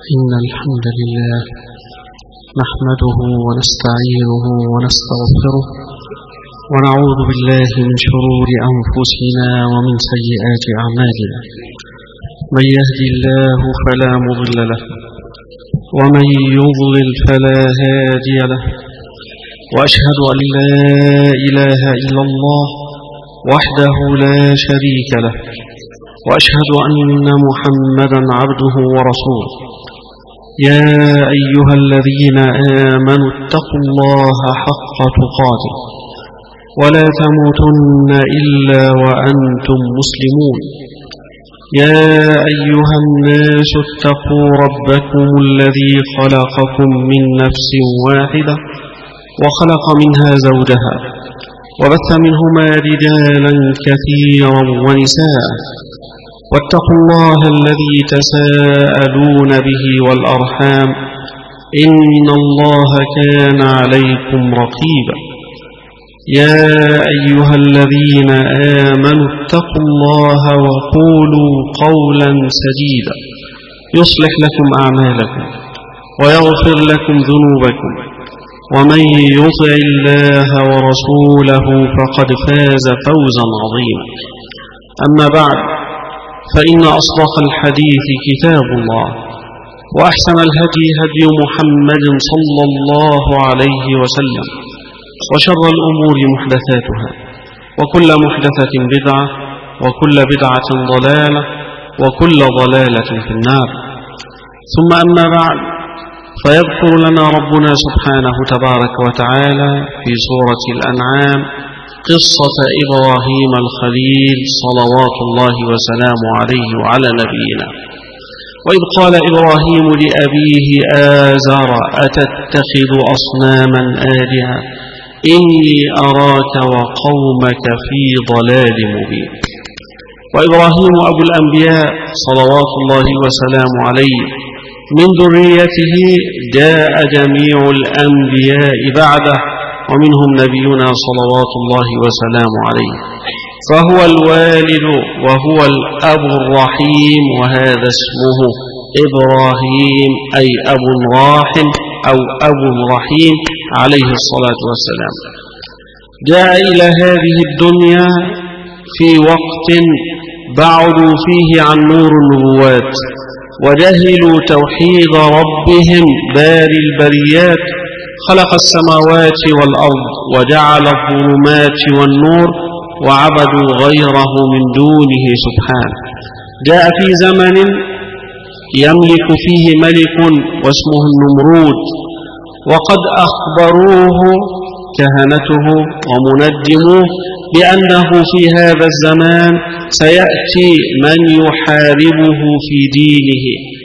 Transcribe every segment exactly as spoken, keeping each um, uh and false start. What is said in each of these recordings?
إن الحمد لله نحمده ونستعينه ونستغفره ونعوذ بالله من شرور أنفسنا ومن سيئات أعمالنا. من يهدي الله فلا مضل له ومن يضلل فلا هادي له، وأشهد أن لا إله إلا الله وحده لا شريك له، وأشهد أن محمدا عبده ورسوله. يا أيها الذين آمنوا اتقوا الله حق تقاته ولا تموتن إلا وأنتم مسلمون. يا أيها الناس اتقوا ربكم الذي خلقكم من نفس واحدة وخلق منها زوجها وبث منهما رجالا كثيرا ونساء، واتقوا الله الذي تساءلون به والأرحام إن الله كان عليكم رقيبا. يا أيها الذين آمنوا اتقوا الله وقولوا قولا سديدا يصلح لكم أعمالكم ويغفر لكم ذنوبكم، ومن يطع الله ورسوله فقد فاز فوزا عظيما. أما بعد، فإن أصدق الحديث كتاب الله، وأحسن الهدي هدي محمد صلى الله عليه وسلم، وشر الأمور محدثاتها، وكل محدثة بدعة، وكل بدعة ضلالة، وكل ضلالة في النار. ثم أما بعد، فيذكر لنا ربنا سبحانه تبارك وتعالى في سورة الأنعام قصة إبراهيم الخليل صلوات الله وسلامه عليه وعلى نبينا. وإذ قال إبراهيم لأبيه آزر أتتخذ أصناما آلهة إني أراك وقومك في ضلال مبين. وإبراهيم أبو الأنبياء صلوات الله وسلامه عليه، من ذريته جاء جميع الأنبياء بعده، ومنهم نبينا صلوات الله وسلامه عليه، فهو الوالد وهو الأب الرحيم، وهذا اسمه إبراهيم، أي أب راحم أو أب رحيم عليه الصلاة والسلام. جاء إلى هذه الدنيا في وقت بعدوا فيه عن نور النبوات، وجهلوا توحيد ربهم باري البريات، خلق السماوات والأرض وجعل الظلمات والنور، وعبدوا غيره من دونه سبحانه. جاء في زمن يملك فيه ملك واسمه النمرود، وقد أخبروه كهنته ومنجموه بأنه في هذا الزمان سيأتي من يحاربه في دينه،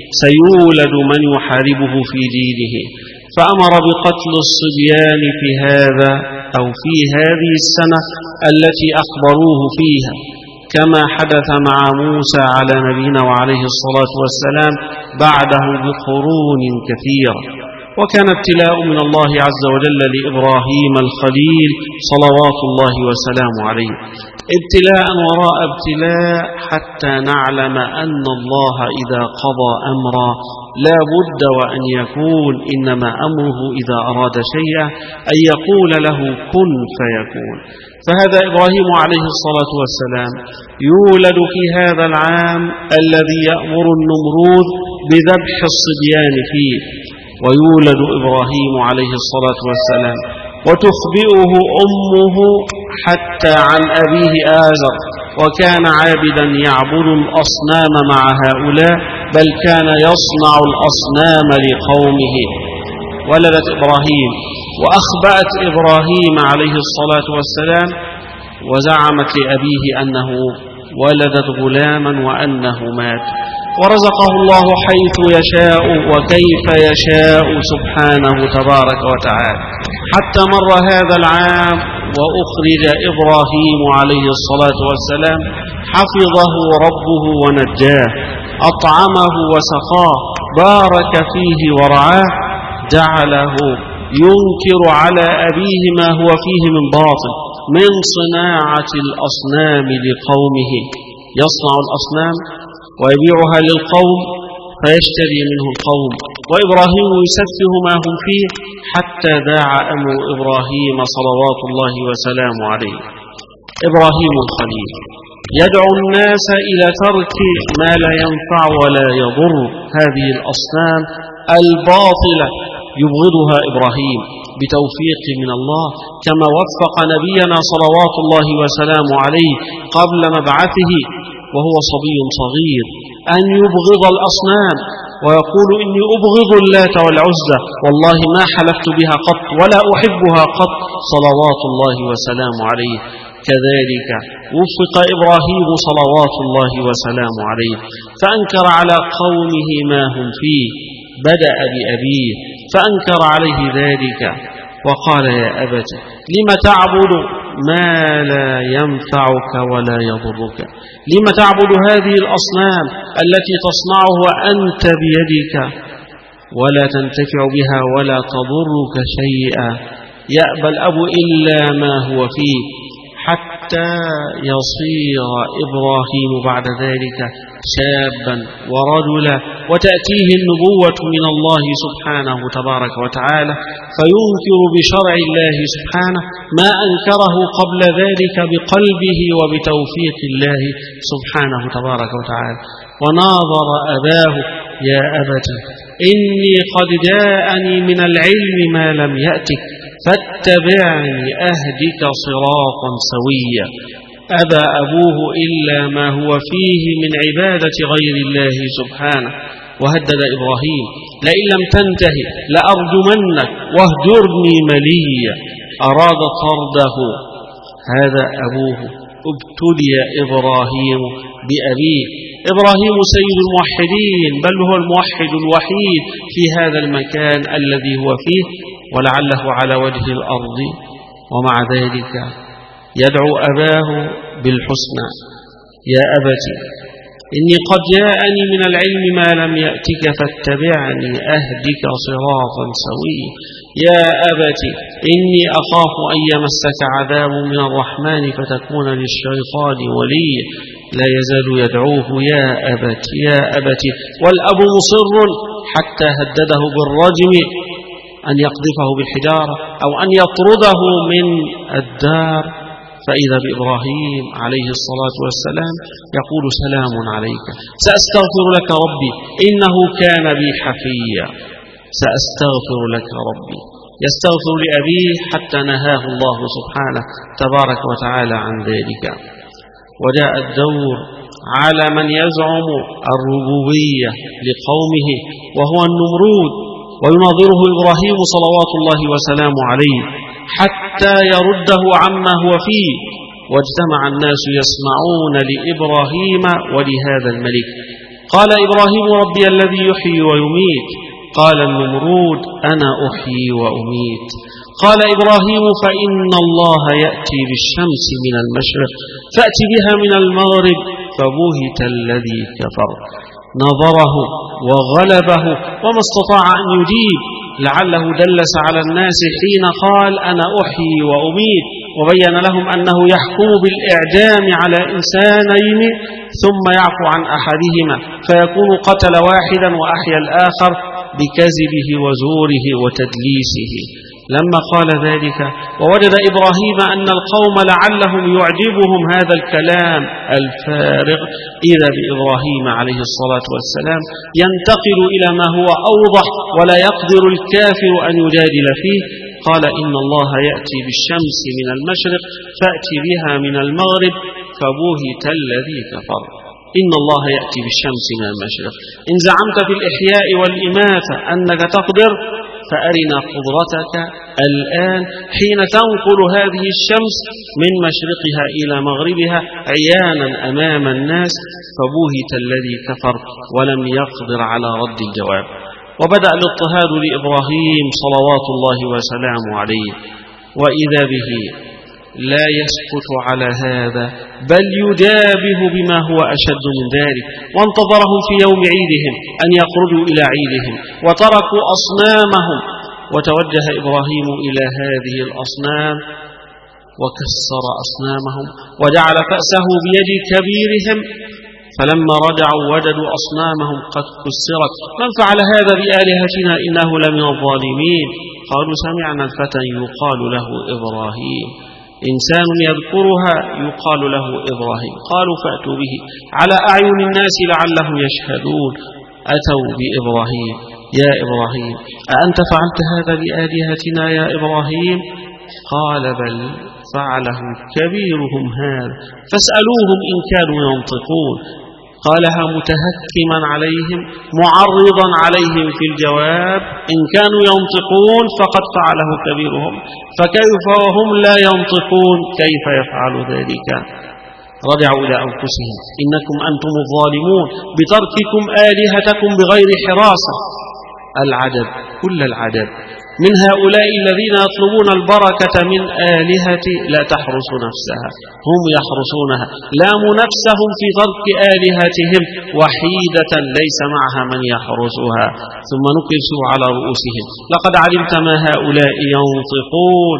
سيولد من يحاربه في دينه، فأمر بقتل الصبيان في هذا أو في هذه السنة التي أخبروه فيها، كما حدث مع موسى على نبينا وعليه الصلاة والسلام بعده بقرون كثيرة. وكان ابتلاء من الله عز وجل لإبراهيم الخليل صلوات الله وسلامه عليه، ابتلاء وراء ابتلاء، حتى نعلم أن الله إذا قضى أمرا لا بد وأن يكون، إنما أمره إذا أراد شيئا أن يقول له كن فيكون. فهذا إبراهيم عليه الصلاة والسلام يولد في هذا العام الذي يأمر النمرود بذبح الصبيان فيه، ويولد إبراهيم عليه الصلاة والسلام وتخبئه أمه حتى عن أبيه آزر، وكان عابدا يعبد الأصنام مع هؤلاء، بل كان يصنع الأصنام لقومه. ولدت إبراهيم وأخبأت إبراهيم عليه الصلاة والسلام، وزعمت لأبيه أنه ولدت غلاما وأنه مات، ورزقه الله حيث يشاء وكيف يشاء سبحانه تبارك وتعالى، حتى مر هذا العام وأخرج إبراهيم عليه الصلاة والسلام، حفظه ربه ونجاه، أطعمه وسقاه، بارك فيه ورعاه، جعله ينكر على أبيه ما هو فيه من باطل من صناعة الأصنام لقومه، يصنع الأصنام ويبيعها للقوم، فيشتري منه القوم، وإبراهيم يسفه ما هم فيه حتى داع أمر إبراهيم صلوات الله وسلامه عليه. إبراهيم الخليل يدعو الناس إلى ترك ما لا ينفع ولا يضر. هذه الأصنام الباطلة يبغضها إبراهيم بتوفيق من الله، كما وفق نبينا صلوات الله وسلامه عليه قبل مبعثه وهو صبي صغير أن يبغض الأصنام ويقول إني أبغض اللات والعزى، والله ما حلفت بها قط ولا أحبها قط صلوات الله وسلامه عليه. كذلك وفق إبراهيم صلوات الله وسلامه عليه فأنكر على قومه ما هم فيه، بدأ بأبيه فأنكر عليه ذلك وقال يا أبت لم تعبد ما لا ينفعك ولا يضرك، لم تعبد هذه الأصنام التي تصنعه أنت بيدك ولا تنتفع بها ولا تضرك شيئا. يأبى الأب إلا ما هو فيه، حتى يصير إبراهيم بعد ذلك شابا ورجلا وتأتيه النبوة من الله سبحانه تبارك وتعالى فينكر بشرع الله سبحانه ما أنكره قبل ذلك بقلبه وبتوفيق الله سبحانه تبارك وتعالى. وناظر أباه يا أبت إني قد جاءني من العلم ما لم يأتك فاتبعني أهدك صراطا سويا. أبى أبوه إلا ما هو فيه من عبادة غير الله سبحانه، وهدد إبراهيم لئن لم تنتهي لأرجمنك واهجرني مليا، أراد طرده. هذا أبوه. ابتلي إبراهيم بأبيه. إبراهيم سيد الموحدين، بل هو الموحد الوحيد في هذا المكان الذي هو فيه ولعله على وجه الأرض، ومع ذلك يدعو أباه بالحسنى. يا أبت إني قد جاءني من العلم ما لم يأتك فاتبعني أهدك صراطا سويا. يا أبت إني أخاف أن يمسك عذاب من الرحمن فتكون للشيطان وليا. لا يزال يدعوه يا أبت يا أبت، والأب مصر حتى هدده بالرجم، أن يقذفه بالحجارة أو أن يطرده من الدار. فإذا بإبراهيم عليه الصلاة والسلام يقول سلام عليك سأستغفر لك ربي إنه كان بي حفيا. سأستغفر لك ربي، يستغفر لأبيه حتى نهاه الله سبحانه تبارك وتعالى عن ذلك. وجاء الدور على من يزعم الربوبية لقومه وهو النمرود، ويناظره إبراهيم صلوات الله وسلامه عليه حتى يرده عما هو فيه. واجتمع الناس يسمعون لإبراهيم ولهذا الملك. قال إبراهيم ربي الذي يحيي ويميت. قال النمرود أنا أحيي وأميت. قال إبراهيم فإن الله يأتي بالشمس من المشرق فأت بها من المغرب فبهت الذي كفر. نظره وغلبه وما استطاع أن يجيب، لعله دلس على الناس حين قال أنا أحيي وأميت، وبين لهم أنه يحكم بالإعدام على إنسانين ثم يعفو عن أحدهما فيكون قتل واحدا وأحيا الآخر بكذبه وزوره وتدليسه. لما قال ذلك ووجد إبراهيم أن القوم لعلهم يعجبهم هذا الكلام الفارغ، إذا بإبراهيم عليه الصلاة والسلام ينتقل إلى ما هو أوضح ولا يقدر الكافر أن يجادل فيه. قال إن الله يأتي بالشمس من المشرق فأتي بها من المغرب فبهت الذي كفر. إن الله يأتي بالشمس من المشرق. إن زعمت في الإحياء والإماتة أنك تقدر فأرنا قدرتك الآن حين تنقل هذه الشمس من مشرقها إلى مغربها عيانا أمام الناس. فبوهت الذي كفر ولم يقدر على رد الجواب. وبدأ الاضطهاد لإبراهيم صلوات الله وسلامه عليه، وإذا به لا يسكت على هذا بل يدابه بما هو أشد من ذلك. وانتظرهم في يوم عيدهم أن يخرجوا إلى عيدهم وتركوا أصنامهم، وتوجه إبراهيم إلى هذه الأصنام وكسر أصنامهم وجعل فأسه بيد كبيرهم فلما رجعوا وجدوا أصنامهم قد كسرت. من فعل هذا بآلهتنا إنه لمن الظالمين. قالوا سمعنا الفتى يقال له إبراهيم، إنسان يذكرها يقال له إبراهيم. قالوا فأتوا به على أعين الناس لعلهم يشهدون. أتوا بإبراهيم: يا إبراهيم أأنت فعلت هذا بآلهتنا يا إبراهيم؟ قال: بل فعله كبيرهم هذا فاسألوهم إن كانوا ينطقون. قالها متهكما عليهم معرضا عليهم في الجواب: إن كانوا ينطقون فقد فعله كبيرهم، فكيف وهم لا ينطقون؟ كيف يفعل ذلك؟ رجعوا إلى أنفسهم: إنكم أنتم الظالمون بترككم آلهتكم بغير حراسة. العجب كل العجب من هؤلاء الذين يطلبون البركة من آلهة لا تحرس نفسها، هم يحرسونها، لاموا نفسهم في ترك آلهتهم وحيدة ليس معها من يحرسها. ثم نكسوا على رؤوسهم: لقد علمت ما هؤلاء ينطقون.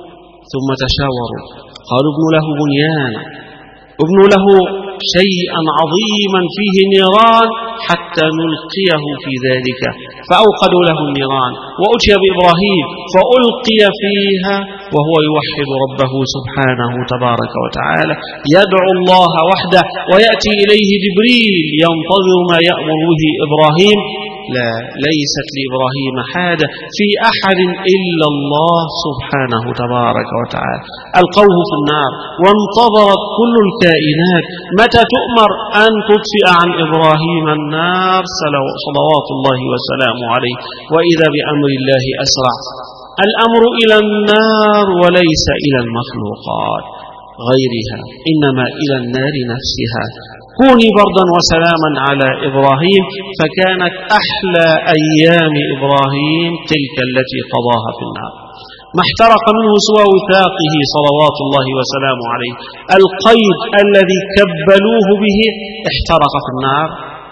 ثم تشاوروا، قالوا: ابن له بنيانا، ابن له شيئا عظيما فيه نيران حتى نلقيه في ذلك. فأوقدوا له النيران، وأتي بإبراهيم فألقي فيها وهو يوحد ربه سبحانه تبارك وتعالى، يدعو الله وحده، ويأتي إليه جبريل ينتظر ما يأمر به إبراهيم. لا، ليست لإبراهيم حاجة في أحد إلا الله سبحانه تبارك وتعالى. ألقوه في النار، وانتظرت كل الكائنات متى تؤمر أن تطفئ عن إبراهيم النار صلوات الله وسلامه عليه. وإذا بأمر الله أسرع، الأمر إلى النار وليس إلى المخلوقات غيرها، إنما إلى النار نفسها. كوني بردا وسلاما على إبراهيم. فكانت أحلى أيام إبراهيم تلك التي قضاها في النار. ما احترق منه سوى وثاقه صلوات الله وسلامه عليه. القيد الذي كبلوه به احترق في النار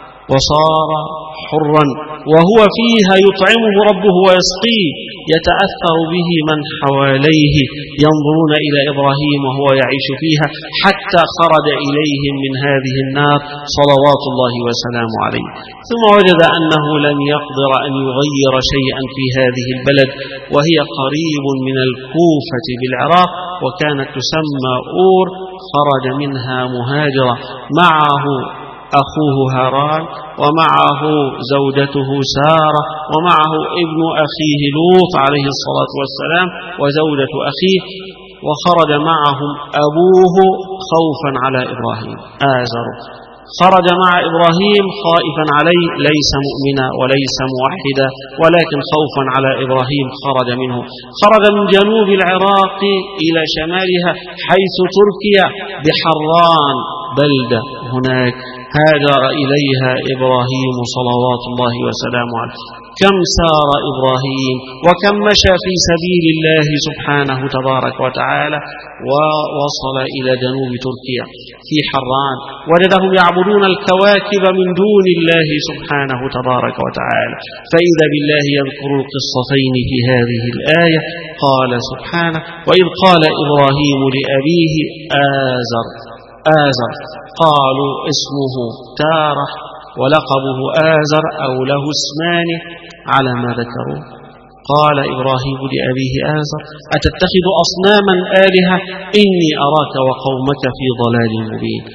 وصار حرا، وهو فيها يطعمه ربه ويسقيه، يتأثر به من حواليه ينظرون إلى إبراهيم وهو يعيش فيها، حتى خرج إليهم من هذه النار صلوات الله وسلامه عليه. ثم وجد أنه لم يقدر أن يغير شيئا في هذه البلد، وهي قريب من الكوفة بالعراق، وكانت تسمى أور. خرج منها مهاجرة، معه أخوه هاران، ومعه زوجته سارة، ومعه ابن أخيه لوط عليه الصلاة والسلام وزوجة أخيه، وخرج معهم أبوه خوفا على إبراهيم آزر. خرج مع إبراهيم خائفا عليه، ليس مؤمنا وليس موحدا، ولكن خوفا على إبراهيم خرج منه. خرج من جنوب العراق إلى شمالها حيث تركيا بحران بلدة هناك هاجر إليها إبراهيم صلوات الله وسلامه عليه. كم سار إبراهيم وكم مشى في سبيل الله سبحانه تبارك وتعالى، ووصل إلى جنوب تركيا في حران. وجدهم يعبدون الكواكب من دون الله سبحانه تبارك وتعالى. فإذا بالله يذكر القصتين في هذه الآية. قال سبحانه: وإذ قال إبراهيم لأبيه آزر. آزر قالوا اسمه تارح ولقبه آزر، أو له اسمان على ما ذكروا. قال إبراهيم لأبيه آزر: أتتخذ أصناما آلهة؟ إني أراك وقومك في ضلال مبين.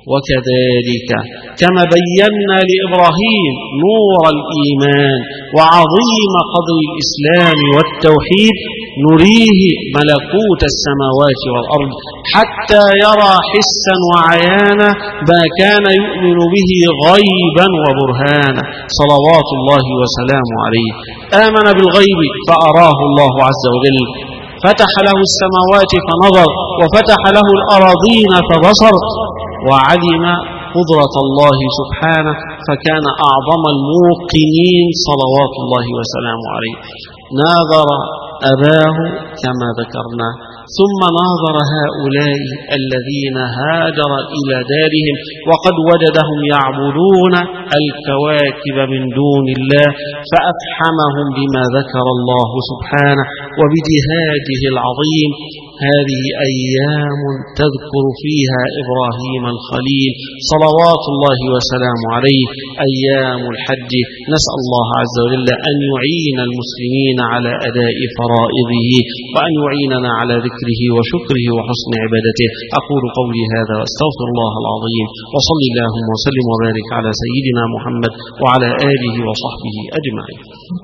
وكذلك كما بينا لإبراهيم نور الإيمان وعظيم قدر الإسلام والتوحيد، نريه ملكوت السماوات والأرض حتى يرى حسا وعيانا ما كان يؤمن به غيبا وبرهانا صلوات الله وسلامه عليه. آمن بالغيب فأراه الله عز وجل، فتح له السماوات فنظر، وفتح له الأراضين فبصر، وعلم قدرة الله سبحانه، فكان أعظم الموقنين صلوات الله وسلامه عليه. ناظر أباه كما ذكرنا، ثم ناظر هؤلاء الذين هاجر إلى دارهم وقد وجدهم يعبدون الكواكب من دون الله، فأفحمهم بما ذكر الله سبحانه وبجهاده العظيم. هذه أيام تذكر فيها إبراهيم الخليل صلوات الله وسلامه عليه، أيام الحج. نسأل الله عز وجل أن يعين المسلمين على أداء فرائضه، وأن يعيننا على ذكره وشكره وحسن عبادته. أقول قولي هذا وأستغفر الله العظيم، وصل اللهم وسلم وبارك على سيدنا محمد وعلى آله وصحبه أجمعين.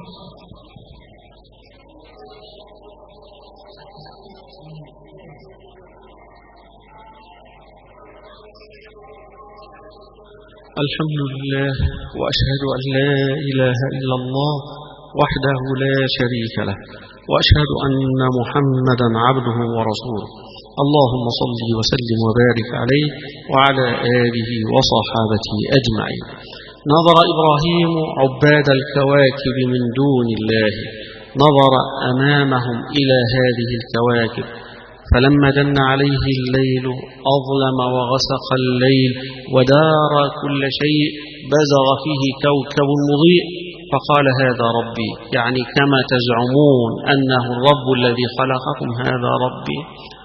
الحمد لله، وأشهد أن لا إله إلا الله وحده لا شريك له، وأشهد أن محمدا عبده ورسوله. اللهم صل وسلم وبارك عليه وعلى آله وصحابته أجمعين. نظر إبراهيم عباد الكواكب من دون الله، نظر أمامهم إلى هذه الكواكب، فلما جن عليه الليل أظلم وغسق الليل ودار كل شيء، بزغ فيه كوكب مضيء، فقال هذا ربي، يعني كما تزعمون أنه الرب الذي خلقكم هذا ربي.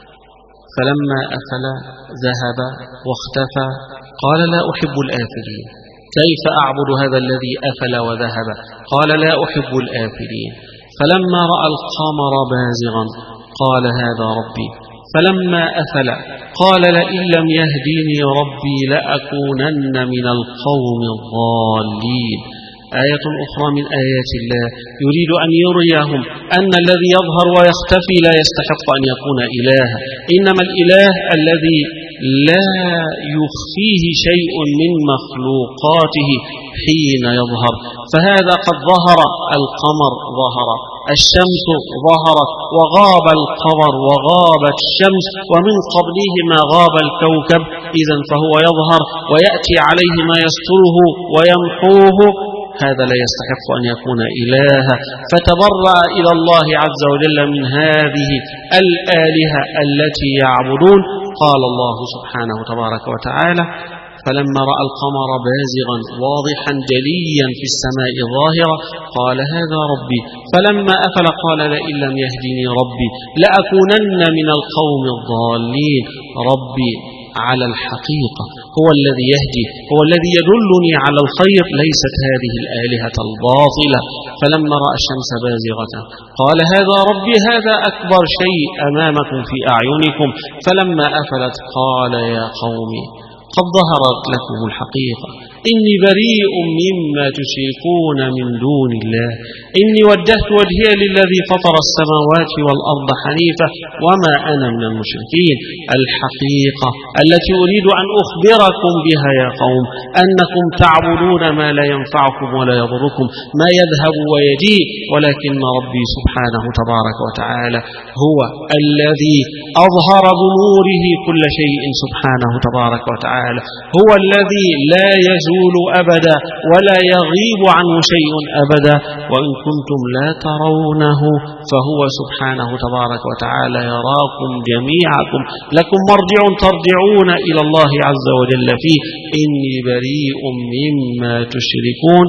فلما أفل ذهب واختفى، قال لا أحب الآفلين، كيف أعبد هذا الذي أفل وذهب؟ قال لا أحب الآفلين. فلما رأى القمر بازغا قال هذا ربي. فلما أفل قال لئن لم يهديني ربي لأكونن من القوم الضالين. آية أخرى من آيات الله يريد أن يريهم أن الذي يظهر ويختفي لا يستحق أن يكون إلها، إنما الإله الذي لا يخفيه شيء من مخلوقاته حين يظهر. فهذا قد ظهر، القمر ظهر، الشمس ظهرت وغاب القمر وغابت الشمس، ومن قبلهما غاب الكوكب، إذن فهو يظهر ويأتي عليه ما يستره ويمحوه، هذا لا يستحق أن يكون إلها. فتبرأ إلى الله عز وجل من هذه الآلهة التي يعبدون. قال الله سبحانه تبارك وتعالى فلما رأى القمر بازغا واضحا جليا في السماء ظاهرا قال هذا ربي. فلما أفل قال لئن لم يهدني ربي لأكونن من القوم الضالين. ربي على الحقيقة هو الذي يهدي، هو الذي يدلني على الخير، ليست هذه الآلهة الباطلة. فلما رأى الشمس بازغة قال هذا ربي، هذا أكبر شيء أمامكم في أعينكم. فلما أفلت قال يا قومي قد ظهرت لكم الحقيقة، إني بريء مما تشركون من دون الله، إني وجهت وجهي للذي فطر السماوات والأرض حنيفا وما أنا من المشركين. الحقيقة التي أريد أن أخبركم بها يا قوم أنكم تعبدون ما لا ينفعكم ولا يضركم، ما يذهب ويجيء، ولكن ربي سبحانه تبارك وتعالى هو الذي أظهر بنوره كل شيء سبحانه تبارك وتعالى، هو الذي لا يزول أبدا ولا يغيب عنه شيء أبدا. وإن كنتم لا ترونه فهو سبحانه تبارك وتعالى يراكم جميعكم، لكم مرجع ترجعون إلى الله عز وجل فيه. إني بريء مما تشركون.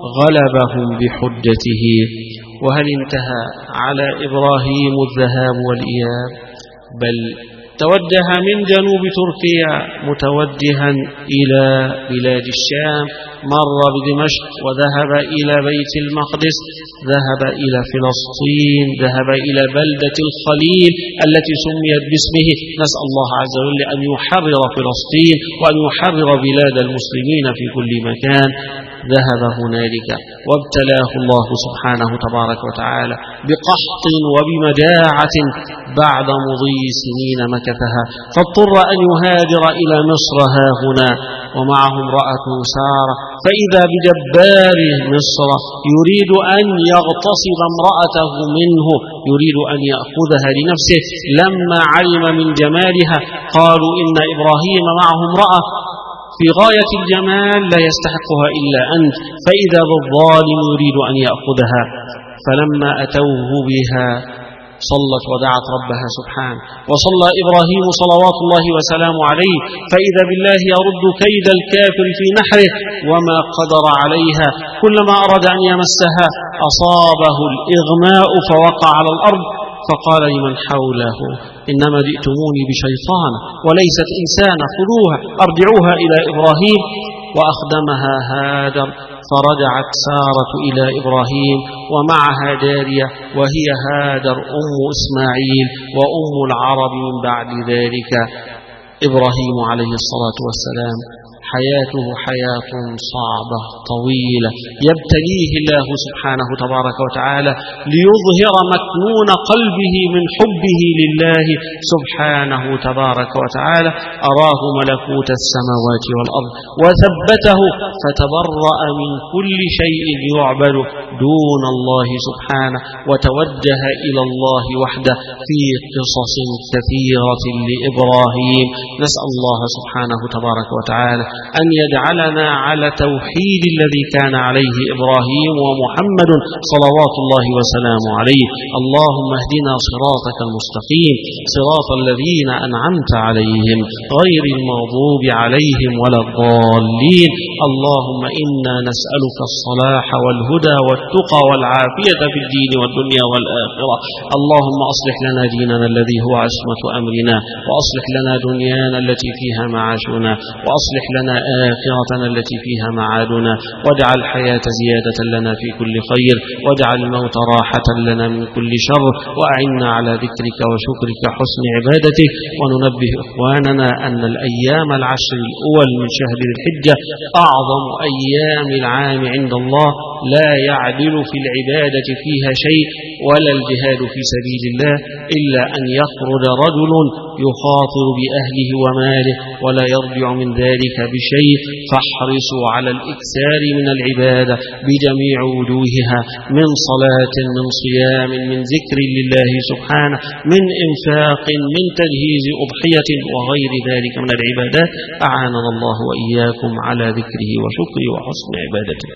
غلبهم بحجته. وهل انتهى على إبراهيم الذهاب والإياب؟ بل توجه من جنوب تركيا متوجها إلى بلاد الشام، مر بدمشق وذهب إلى بيت المقدس، ذهب إلى فلسطين، ذهب إلى بلدة الخليل التي سميت باسمه. نسأل الله عز وجل أن يحرر فلسطين وأن يحرر بلاد المسلمين في كل مكان. ذهب هنالك وابتلاه الله سبحانه تبارك وتعالى بقحط وبمجاعة بعد مضي سنين مكثها، فاضطر أن يهاجر إلى مصر ها هنا، ومعه امرأة سارة. فإذا بجبار مصر يريد أن يغتصب امرأته منه، يريد أن يأخذها لنفسه. لما علم من جمالها قالوا إن إبراهيم معه امرأة في غاية الجمال لا يستحقها إلا أنت، فإذا بالظالم يريد أن يأخذها. فلما أتوه بها صلت ودعت ربها سبحانه، وصلى إبراهيم صلوات الله وسلامه عليه، فإذا بالله يرد كيد الكافر في نحره وما قدر عليها. كلما أراد أن يمسها أصابه الإغماء فوقع على الأرض، فقال لمن حوله إنما جئتموني بشيطان وليست إنسانا، خذوها أرجعوها إلى إبراهيم. وأخدمها هاجر، فرجعت سارة إلى إبراهيم ومعها جارية وهي هاجر أم إسماعيل وأم العرب من بعد ذلك. إبراهيم عليه الصلاة والسلام حياته حياة صعبة طويلة يبتليه الله سبحانه تبارك وتعالى ليظهر مكنون قلبه من حبه لله سبحانه تبارك وتعالى. أراه ملكوت السماوات والأرض وثبته فتبرأ من كل شيء يعبد دون الله سبحانه، وتوجه إلى الله وحده في قصص كثيرة لإبراهيم. نسأل الله سبحانه تبارك وتعالى أن يجعلنا على توحيد الذي كان عليه إبراهيم ومحمد صلوات الله وسلامه عليه. اللهم اهدنا صراطك المستقيم، صراط الذين أنعمت عليهم غير المغضوب عليهم ولا الضالين. اللهم إنا نسألك الصلاح والهدى والتقى والعافية في الدين والدنيا والآخرة. اللهم أصلح لنا ديننا الذي هو عصمة أمرنا، وأصلح لنا دنيانا التي فيها معاشنا، وأصلح لنا آخرتنا التي فيها معادنا، واجعل الحياة زيادة لنا في كل خير، واجعل الموت راحة لنا من كل شر، وأعنا على ذكرك وشكرك حسن عبادتك. وننبه إخواننا أن الأيام العشر الأول من شهر الحجة أعظم أيام العام عند الله، لا يعدل في العبادة فيها شيء ولا الجهاد في سبيل الله إلا أن يخرج رجل يخاطر بأهله وماله ولا يرجع من ذلك بشيء. فاحرصوا على الإكثار من العبادة بجميع وجوهها، من صلاة، من صيام، من ذكر لله سبحانه، من إنفاق، من تجهيز أضحية وغير ذلك من العبادات. أعاننا الله وإياكم على ذكره وشكره وحسن عبادته.